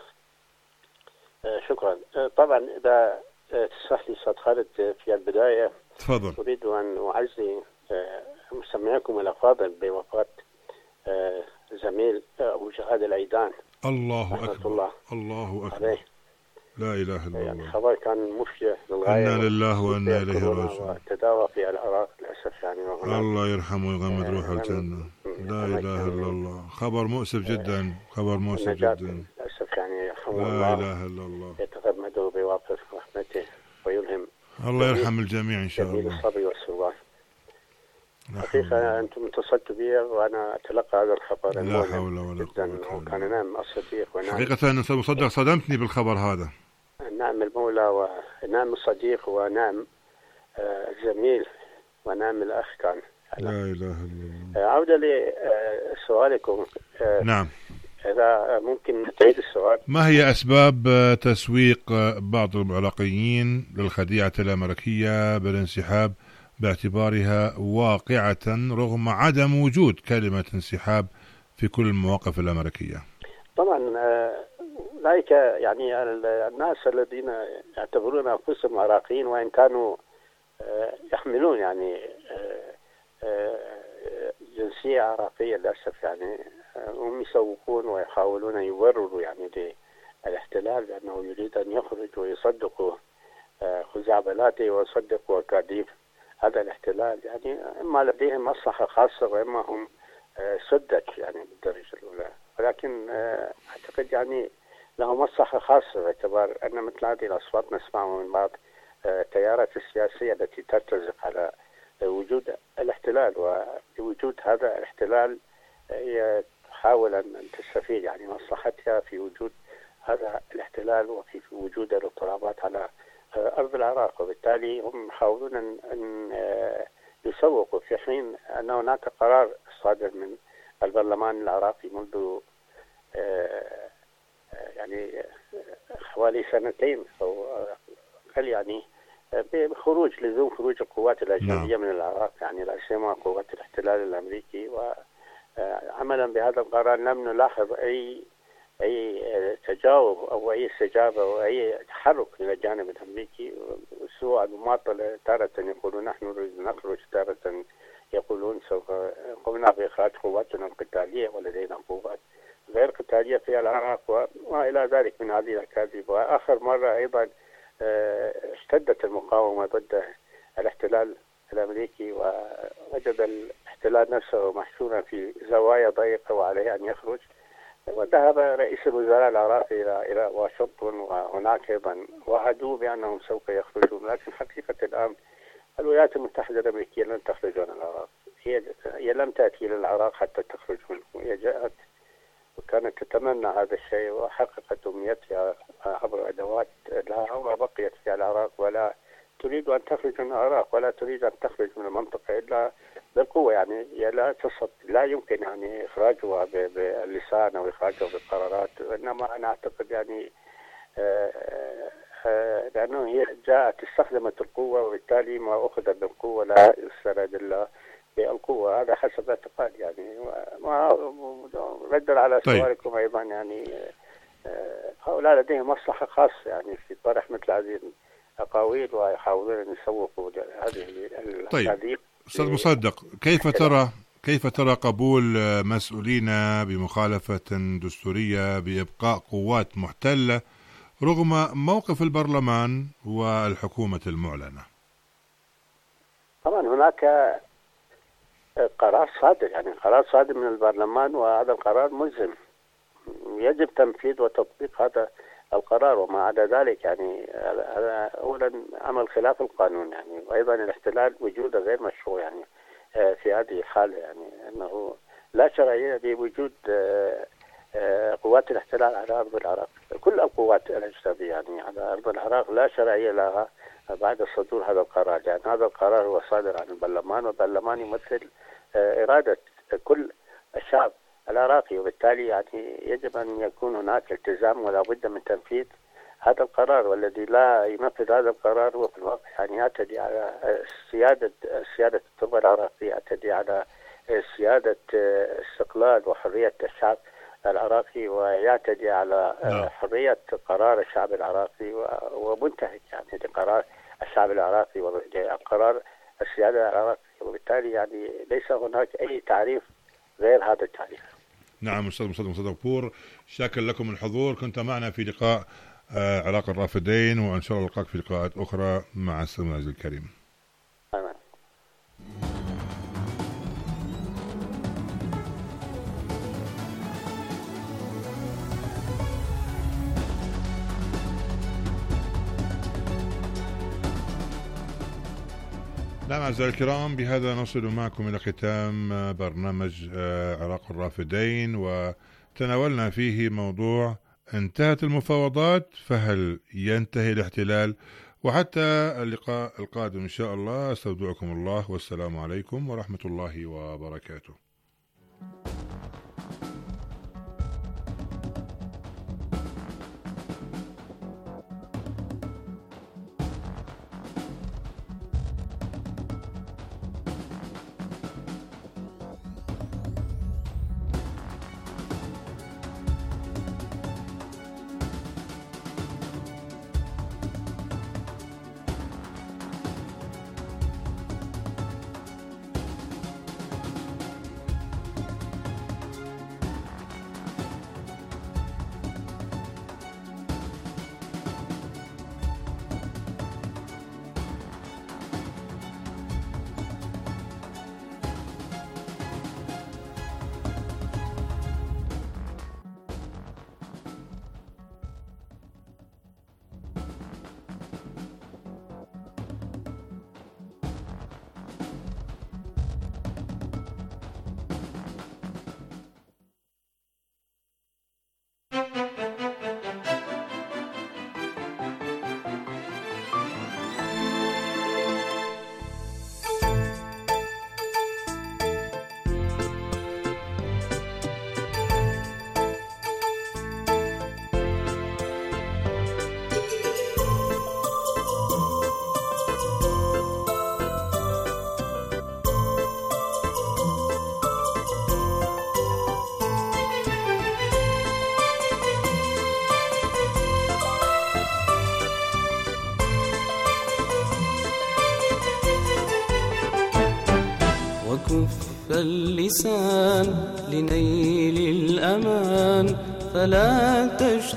شكرا. طبعا إذا تسمح لي أستاذ خالد في البداية تفضل. أريد أن أعزي مستمعيكم الأفاضل بوفاة زميل أبو جهاد العيدان. الله أكبر. الله أكبر. لا إله إلا الله. الخبر كان مفجع للغاية. إنا لله وإنا إليه راجعون. تداوى في العراق للأسف يعني. الله يرحمه ويغمد روحه الجنة. لا إله إلا الله. خبر مؤسف جدا. خبر مؤسف جدا. للأسف يعني. لا إله إلا الله. يتغمده بوافر رحمته ويلهم. الله يرحم الجميع إن شاء الله. الصبر والسلوان. حقيقة أنتم اتصلتوا بي وأنا أتلقى هذا الخبر. لا حول ولا قوة. وكان نعم الصديق ونعم. حقيقة أستاذ مصدق صدمتني بالخبر هذا. نعم المولى ونعم الصديق ونعم الزميل ونعم الأخ كان. لا إله إلا الله. عودة لسؤالكم. نعم. إذا ممكن تعيد السؤال. ما هي أسباب تسويق بعض العراقيين للخديعة الأمريكية بالانسحاب باعتبارها واقعة رغم عدم وجود كلمة انسحاب في كل المواقف الأمريكية؟ طبعا ذلك يعني الناس الذين يعتبرون أنفسهم عراقيين وإن كانوا يحملون يعني جنسية عراقية للأسف يعني، هم يسوقون ويحاولون يبرروا يعني للاحتلال بأنه يريد أن يخرج ويصدقوا خزعبلاته ويصدقوا أكاذيب هذا الاحتلال يعني. إما لديهم مصلحة خاصة وإما هم سدد يعني بالدرجة الأولى، ولكن أعتقد يعني له مصلحة خاصة باعتبار أن مثل هذه الأصوات نسمعها من بعض التيارات السياسية التي ترتزق على وجود الاحتلال، ووجود هذا الاحتلال هي تحاول أن تستفيد يعني مصلحتها في وجود هذا الاحتلال وفي وجود الاضطرابات على أرض العراق، وبالتالي هم يحاولون أن يسوقوا في حين أن هناك قرار صادر من البرلمان العراقي منذ يعني حوالي سنتين أو أقل يعني بخروج لزوم خروج القوات الأجنبية من العراق يعني لا سيما قوات الاحتلال الأمريكي. وعملا بهذا القرار لم نلاحظ أي تجاوب أو أي استجابة أو أي تحرك من الجانب الأمريكي، سوى المماطلة تارة يقولون نحن نريد نخرج، تارة يقولون سوف قمنا بإخراج قواتنا القتالية ولدينا قوات غير قتالية في العراق وإلى ذلك من هذه الأكاذيب. وآخر مرة أيضا اشتدت المقاومة ضد الاحتلال الأمريكي ووجد الاحتلال نفسه محشورا في زوايا ضيقة وعليه أن يخرج، وذهب رئيس الوزراء العراقي إلى واشنطن وهناك أيضا وعدوا بأنهم سوف يخرجون. لكن حقيقة الآن الولايات المتحدة الأمريكية لن تخرج من العراق، هي لم تأتي إلى العراق حتى تخرج منه، هي جاءت وكانت تتمنى هذا الشيء وحققت أمنيتها عبر أدوات لها وبقيت في العراق، ولا تريد أن تخرج من العراق ولا تريد أن تخرج من المنطقة إلا بالقوة يعني. لا يمكن يعني إخراجها باللسان أو إخراجها بالقرارات، إنما أنا أعتقد يعني لأنه هي جاءت استخدمت القوة وبالتالي ما أخذ بالقوة لا يسترد إلا بالقوة، هذا حسب اعتقاد يعني. ردا على سؤالكم أيضا يعني هؤلاء لديهم مصلحة خاصة يعني في طرح مثل هذه الأقاويل ويحاولون أن يسوقوا هذه طيب أستاذ مصدق، كيف ترى قبول مسؤولين بمخالفة دستورية بإبقاء قوات محتلة رغم موقف البرلمان والحكومة المعلنة؟ طبعا هناك قرار صادر من البرلمان، وهذا القرار ملزم يجب تنفيذ وتطبيق هذا القرار، وما عدا ذلك يعني هذا أولا عمل خلاف القانون يعني، وأيضا الاحتلال وجوده غير مشروع يعني في هذه الحالة يعني، أنه لا شرعية بوجود قوات الاحتلال على أرض العراق. كل القوات الأجنبية يعني على أرض العراق لا شرعية لها بعد صدور هذا القرار، يعني هذا القرار هو صادر عن البرلمان، والبرلمان يمثل إرادة كل الشعب العراقي، وبالتالي يعني يجب أن يكون هناك التزام ولا بد من تنفيذ هذا القرار، والذي لا ينفذ هذا القرار هو في الواقع يعني يعتدي على سيادة التربة العراقية، يعتدي على سيادة استقلال وحرية الشعب العراقي، ويعتدي على حرية قرار الشعب العراقي ومنتهك يعني لقرار الشعب العراقي وقرار السيادة العراقية، وبالتالي يعني ليس هناك أي تعريف غير هذا التعريف. نعم أستاذ مصدق بور، شاكر لكم الحضور، كنت معنا في لقاء عراق الرافدين، وإن شاء الله نلقاك في لقاءات أخرى مع السيد الكريم. آمين. نعم أعزائي الكرام، بهذا نصل معكم إلى ختام برنامج عراق الرافدين، وتناولنا فيه موضوع انتهت المفاوضات فهل ينتهي الاحتلال؟ وحتى اللقاء القادم إن شاء الله استودعكم الله، والسلام عليكم ورحمة الله وبركاته. وكف اللسان لنيل الأمان، فلا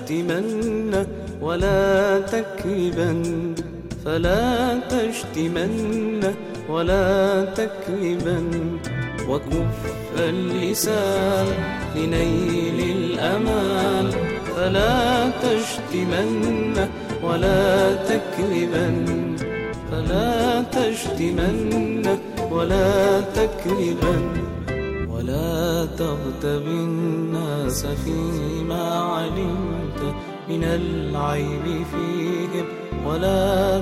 تشتمن ولا تكذبن، فلا تشتمن ولا تكذبن. وكف اللسان لنيل الأمان، فلا تشتمن ولا تكذبن، فلا تشتمن ولا تكذبن. ولا تغتب الناس فيما علمت من العيب فيهم، ولا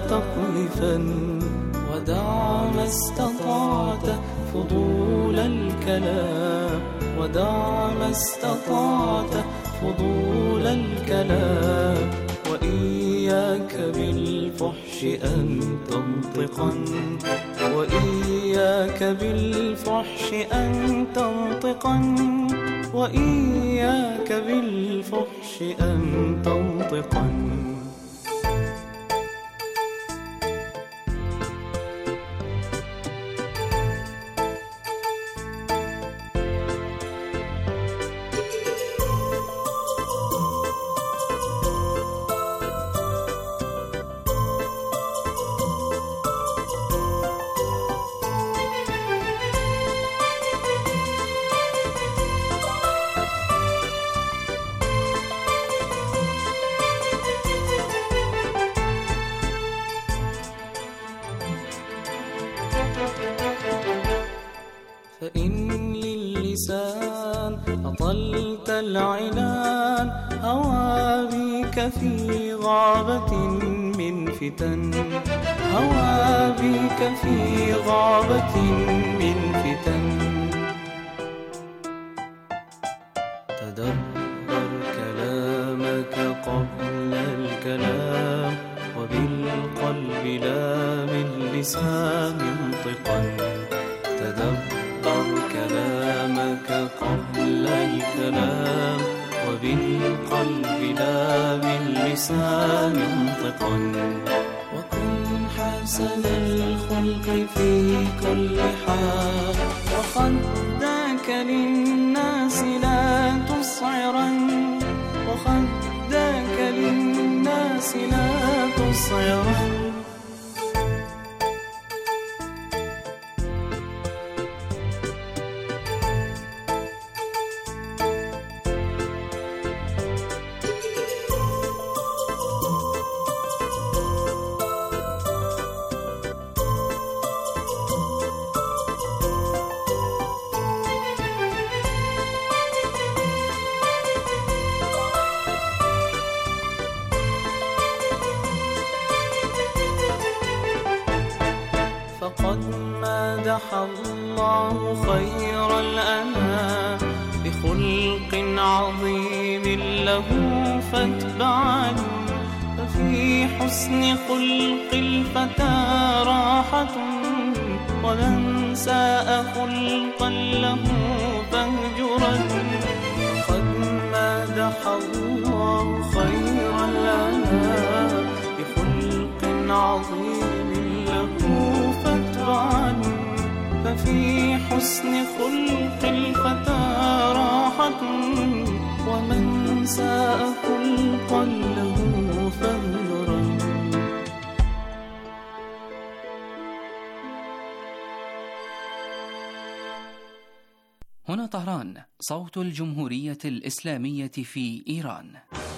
تقذفن. ودع ما استطعت فضول الكلام، ودع ما استطعت فضول الكلام. وإياك بالفحش أن تنطقا، وإياك بالفحش أن تنطقا، وإياك بالفحش أن تنطقا. فإن للسان فطلت العنان هوى بك في غابة من فتن، هوى بك في غابة من فتن. تدبر كلامك قبل الكلام، وبالقلب لا باللسان انطقا. تدبر كلامك قبل الكلام، وبالقلب لا باللسان انطقا. وكن حسن الخلق في كل حال، وخدك للناس لا تصعرا، وخدك للناس لا تصعرا. فقد مدح الله خير الأنام بخلق عظيم له فاتبعا. ففي حسن خلق الفتى راحة، ومن ساء خلقا له فاهجرا. فقد مدح الله خير الأنام بخلق عظيم له فاتبعا. ففي حسن خلق الفتى راحة، ومن ساء خلقا له فاهجرا. هنا طهران، صوت الجمهورية الإسلامية في إيران.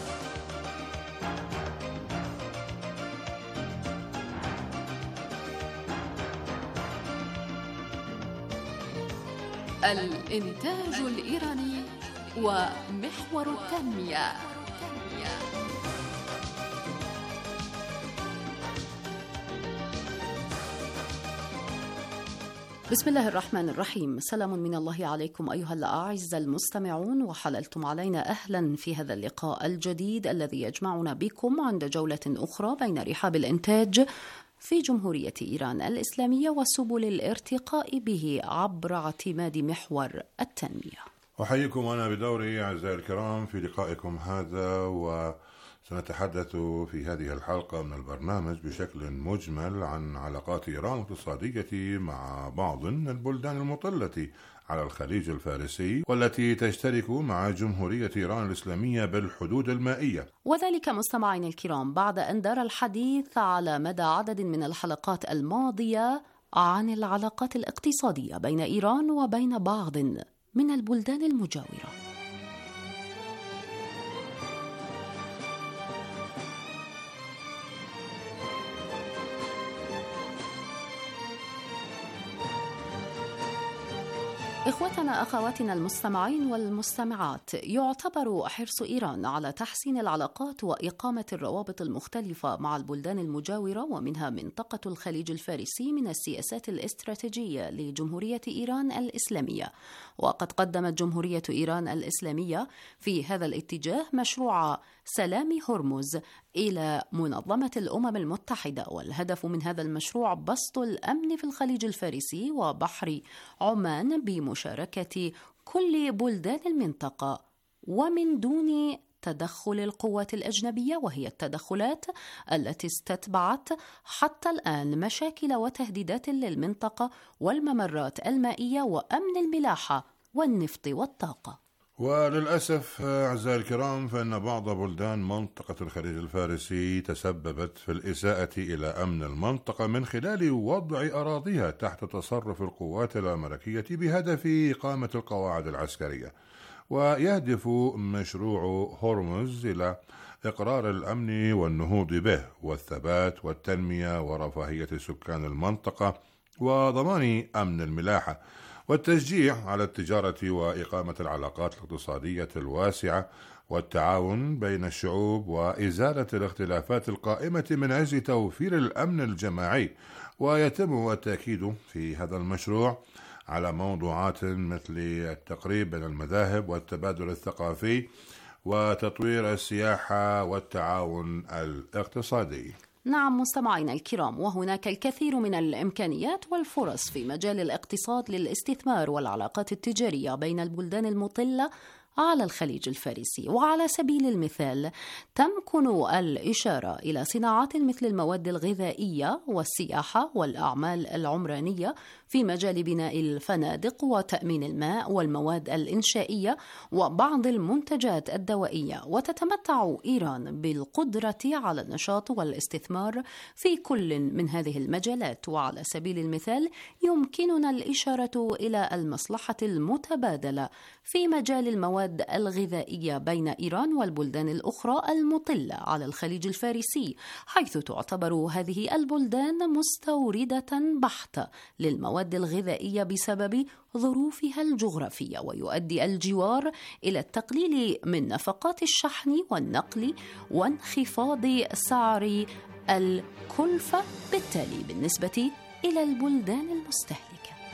الإنتاج الإيراني ومحور التنمية. بسم الله الرحمن الرحيم. سلام من الله عليكم أيها الأعزاء المستمعون، وحللتم علينا أهلا في هذا اللقاء الجديد الذي يجمعنا بكم عند جولة أخرى بين رحاب الإنتاج في جمهورية إيران الإسلامية وسبل الارتقاء به عبر اعتماد محور التنمية. أحييكم أنا بدوري أعزائي الكرام في لقائكم هذا، وسنتحدث في هذه الحلقة من البرنامج بشكل مجمل عن علاقات إيران الاقتصادية مع بعض البلدان المطلة على الخليج الفارسي، والتي تشترك مع جمهورية إيران الإسلامية بالحدود المائية. وذلك مستمعين الكرام بعد أن دار الحديث على مدى عدد من الحلقات الماضية عن العلاقات الاقتصادية بين إيران وبين بعض من البلدان المجاورة. إخوتنا أخواتنا المستمعين والمستمعات، يعتبر حرص إيران على تحسين العلاقات وإقامة الروابط المختلفة مع البلدان المجاورة ومنها منطقة الخليج الفارسي من السياسات الاستراتيجية لجمهورية إيران الإسلامية. وقد قدمت جمهورية إيران الإسلامية في هذا الاتجاه مشروع سلام هرمز إلى منظمة الأمم المتحدة، والهدف من هذا المشروع بسط الأمن في الخليج الفارسي وبحر عمان بمشاركة كل بلدان المنطقة ومن دون تدخل القوات الأجنبية، وهي التدخلات التي استتبعت حتى الآن مشاكل وتهديدات للمنطقة والممرات المائية وأمن الملاحة والنفط والطاقة. وللأسف أعزائي الكرام فإن بعض بلدان منطقة الخليج الفارسي تسببت في الإساءة إلى أمن المنطقة من خلال وضع أراضيها تحت تصرف القوات الأمريكية بهدف إقامة القواعد العسكرية. ويهدف مشروع هرمز إلى إقرار الأمن والنهوض به والثبات والتنمية ورفاهية سكان المنطقة وضمان أمن الملاحة. والتشجيع على التجارة وإقامة العلاقات الاقتصادية الواسعة والتعاون بين الشعوب وإزالة الاختلافات القائمة من أجل توفير الأمن الجماعي. ويتم التأكيد في هذا المشروع على موضوعات مثل التقريب بين المذاهب والتبادل الثقافي وتطوير السياحة والتعاون الاقتصادي. نعم مستمعينا الكرام، وهناك الكثير من الإمكانيات والفرص في مجال الاقتصاد للاستثمار والعلاقات التجارية بين البلدان المطلة على الخليج الفارسي. وعلى سبيل المثال تمكن الإشارة إلى صناعات مثل المواد الغذائية والسياحة والأعمال العمرانية في مجال بناء الفنادق وتأمين الماء والمواد الإنشائية وبعض المنتجات الدوائية. وتتمتع إيران بالقدرة على النشاط والاستثمار في كل من هذه المجالات. وعلى سبيل المثال يمكننا الإشارة إلى المصلحة المتبادلة في مجال المواد الغذائية بين إيران والبلدان الأخرى المطلة على الخليج الفارسي، حيث تعتبر هذه البلدان مستوردة بحتة للمواد الغذائية بسبب ظروفها الجغرافية. ويؤدي الجوار إلى التقليل من نفقات الشحن والنقل وانخفاض سعر الكلفة بالتالي بالنسبة إلى البلدان المستهلكة.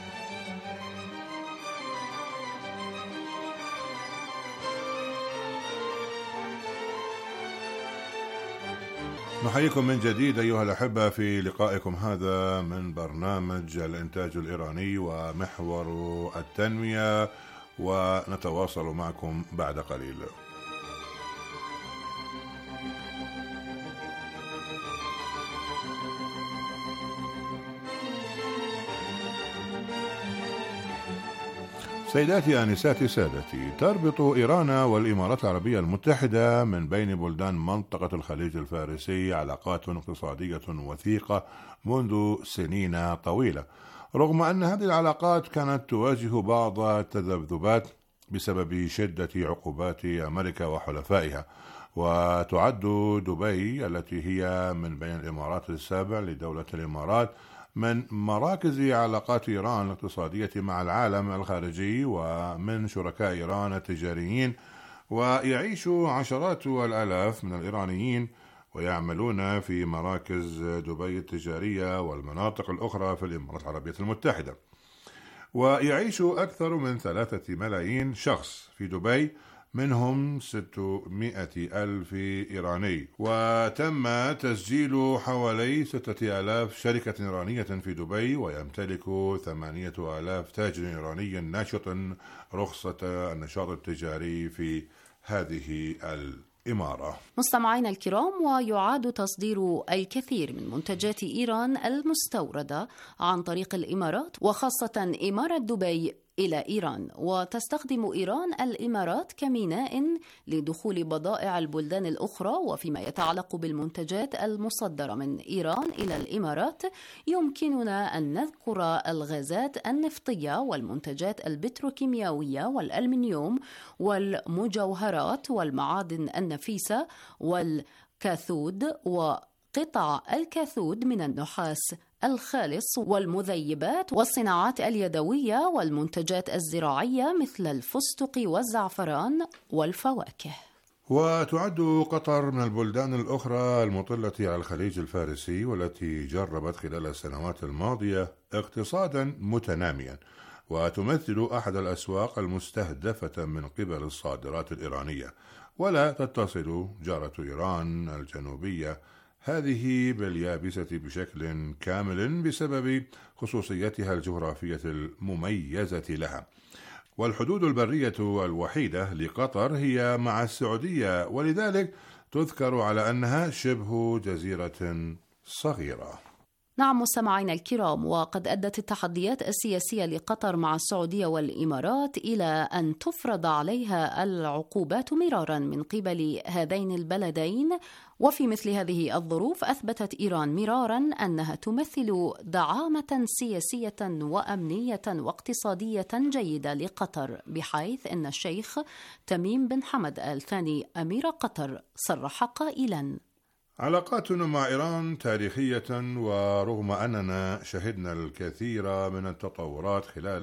نحييكم من جديد أيها الأحبة في لقائكم هذا من برنامج الإنتاج الإيراني ومحور التنمية، ونتواصل معكم بعد قليل. سيداتي آنساتي سادتي، تربط إيران والإمارات العربية المتحدة من بين بلدان منطقة الخليج الفارسي علاقات اقتصادية وثيقة منذ سنين طويلة، رغم أن هذه العلاقات كانت تواجه بعض التذبذبات بسبب شدة عقوبات أمريكا وحلفائها. وتعد دبي التي هي من بين الإمارات السابع لدولة الإمارات من مراكز علاقات إيران الاقتصادية مع العالم الخارجي ومن شركاء إيران التجاريين. ويعيش عشرات الآلاف من الإيرانيين ويعملون في مراكز دبي التجارية والمناطق الأخرى في الإمارات العربية المتحدة. ويعيش أكثر من 3 ملايين شخص في دبي، منهم 600,000 إيراني. وتم تسجيل حوالي 6,000 شركة إيرانية في دبي، ويمتلك 8,000 تاجر إيراني ناشط رخصة النشاط التجاري في هذه الإمارة. مستمعينا الكرام، ويعاد تصدير الكثير من منتجات إيران المستوردة عن طريق الإمارات وخاصة إمارة دبي إلى إيران. وتستخدم إيران الإمارات كميناء لدخول بضائع البلدان الأخرى. وفيما يتعلق بالمنتجات المصدرة من إيران إلى الإمارات يمكننا أن نذكر الغازات النفطية والمنتجات البتروكيميائية والألمنيوم والمجوهرات والمعادن النفيسة والكاثود وقطع الكاثود من النحاس الخالص والمذيبات والصناعات اليدوية والمنتجات الزراعية مثل الفستق والزعفران والفواكه. وتعد قطر من البلدان الأخرى المطلة على الخليج الفارسي والتي جربت خلال السنوات الماضية اقتصادا متناميا، وتمثل أحد الأسواق المستهدفة من قبل الصادرات الإيرانية. ولا تتصل جارة إيران الجنوبية هذه باليابسة بشكل كامل بسبب خصوصيتها الجغرافية المميزة لها. والحدود البرية الوحيدة لقطر هي مع السعودية، ولذلك تذكر على أنها شبه جزيرة صغيرة. نعم مستمعينا الكرام، وقد أدت التحديات السياسية لقطر مع السعودية والإمارات إلى أن تفرض عليها العقوبات مرارا من قبل هذين البلدين. وفي مثل هذه الظروف أثبتت إيران مرارا أنها تمثل دعامة سياسية وأمنية واقتصادية جيدة لقطر، بحيث أن الشيخ تميم بن حمد آل ثاني أمير قطر صرح قائلا: علاقاتنا مع إيران تاريخية، ورغم أننا شهدنا الكثير من التطورات خلال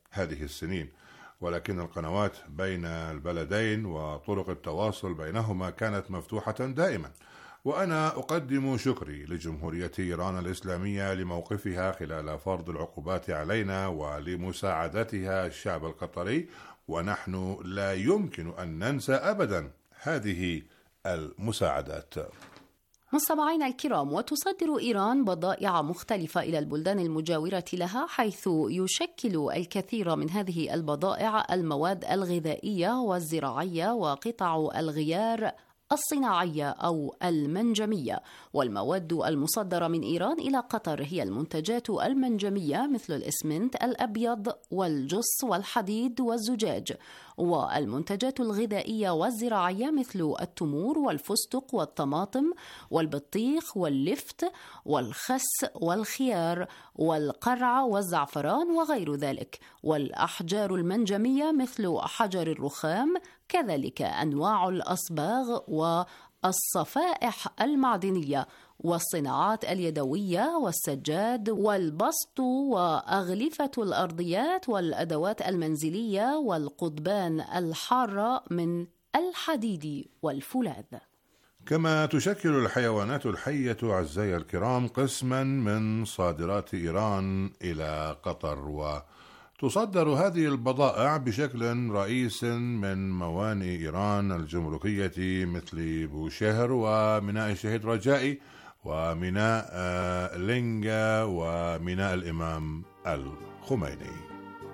هذه السنين، ولكن القنوات بين البلدين وطرق التواصل بينهما كانت مفتوحة دائما. وأنا أقدم شكري لجمهورية إيران الإسلامية لموقفها خلال فرض العقوبات علينا ولمساعدتها الشعب القطري، ونحن لا يمكن أن ننسى أبدا هذه المساعدات. مستمعينا الكرام، وتصدر إيران بضائع مختلفة إلى البلدان المجاورة لها، حيث يشكل الكثير من هذه البضائع المواد الغذائية والزراعية وقطع الغيار الصناعية أو المنجمية. والمواد المصدرة من إيران إلى قطر هي المنتجات المنجمية مثل الإسمنت الأبيض والجص والحديد والزجاج، والمنتجات الغذائية والزراعية مثل التمور والفستق والطماطم والبطيخ واللفت والخس والخيار والقرع والزعفران وغير ذلك، والأحجار المنجمية مثل حجر الرخام، كذلك أنواع الأصباغ والصفائح المعدنية والصناعات اليدوية والسجاد والبسط وأغلفة الأرضيات والأدوات المنزلية والقضبان الحارة من الحديد والفولاذ. كما تشكل الحيوانات الحية أعزائي الكرام قسما من صادرات إيران إلى قطر، وتصدر هذه البضائع بشكل رئيس من موانئ إيران الجمركية مثل بوشهر وميناء الشهيد رجائي وميناء لينجا وميناء الإمام الخميني.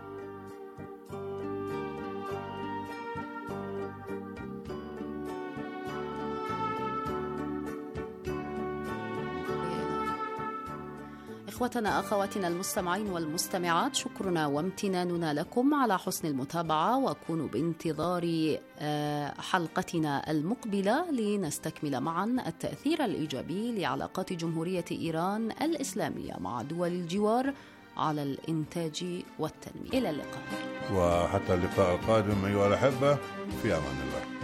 إخوتنا أخواتنا المستمعين والمستمعات، شكرنا وامتناننا لكم على حسن المتابعة، وكونوا بانتظار حلقتنا المقبلة لنستكمل معا التأثير الإيجابي لعلاقات جمهورية إيران الإسلامية مع دول الجوار على الإنتاج والتنمية. إلى اللقاء، وحتى اللقاء القادم أيها الأحبة، في أمان الله.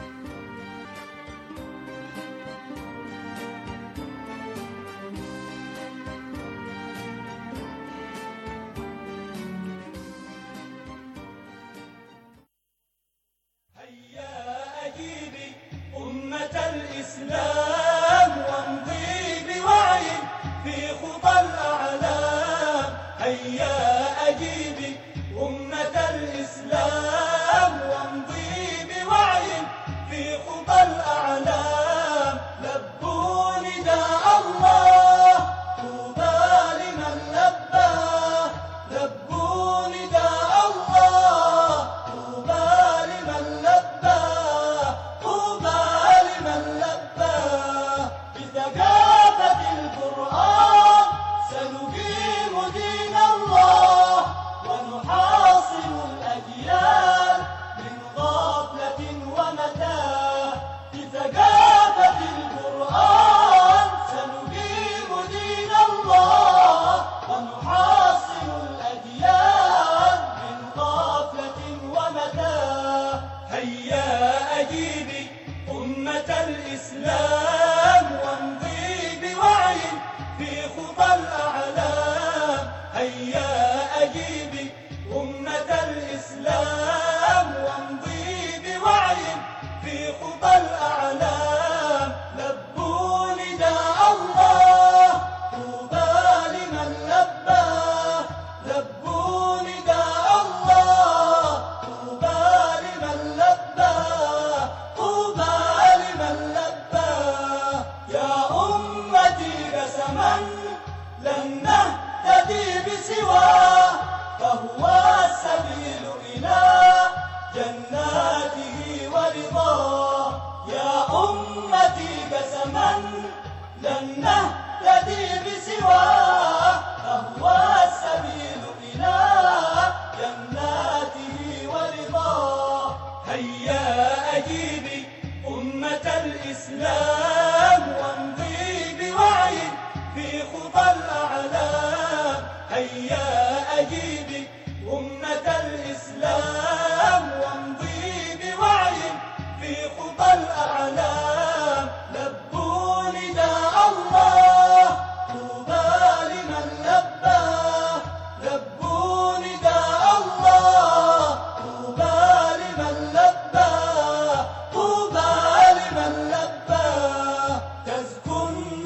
لن نهتدي بسواه.